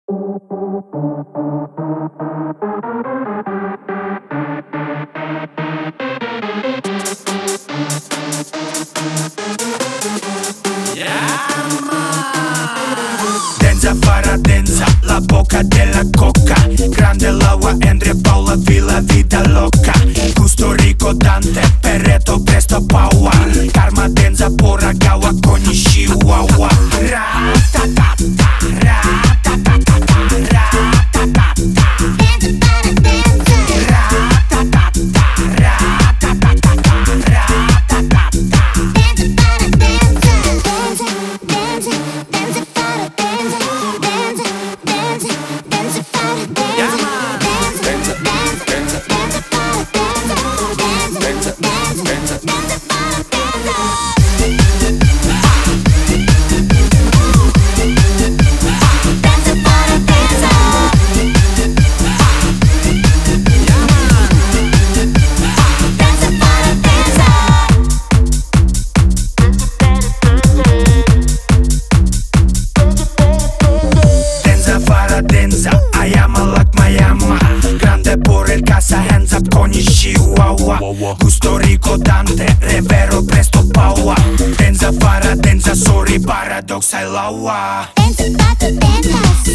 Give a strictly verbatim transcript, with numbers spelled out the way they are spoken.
Denza farà denza, la bocca della cocca. Grande Laura, Andrea, Paola, Villa, vita loca. Gusto Rico, Dante, Perreto, presto power. Karma, denza, pora, gawa, cogni, chihuahua. Ra-ta-ta-ta, ra-ta-ta-ta, ra-ta-ta-ta. Ra-ta-ta-ta, ra-ta-ta-ta, ra-ta-ta-ta. Hands up con i chihuahua. Gusto Rico, Dante, Revero, presto power. Denza farà denza, sorry, paradox, I lawa. Dance, dance, dance.